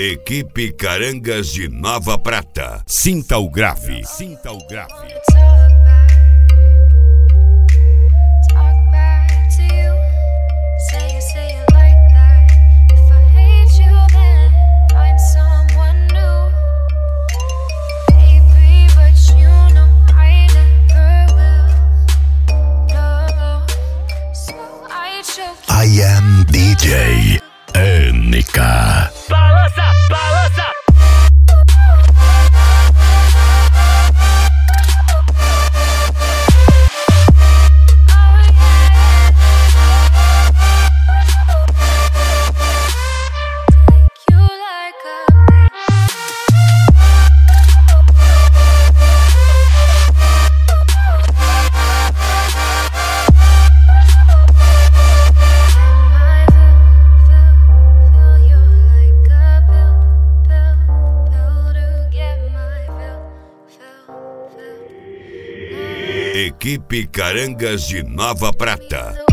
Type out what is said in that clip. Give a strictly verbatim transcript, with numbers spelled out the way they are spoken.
Equipe Carangas de Nova Prata. Sinta o grave. Sinta o grave. I am D J N K. Balança, balança. Equipe Carangas de Nova Prata.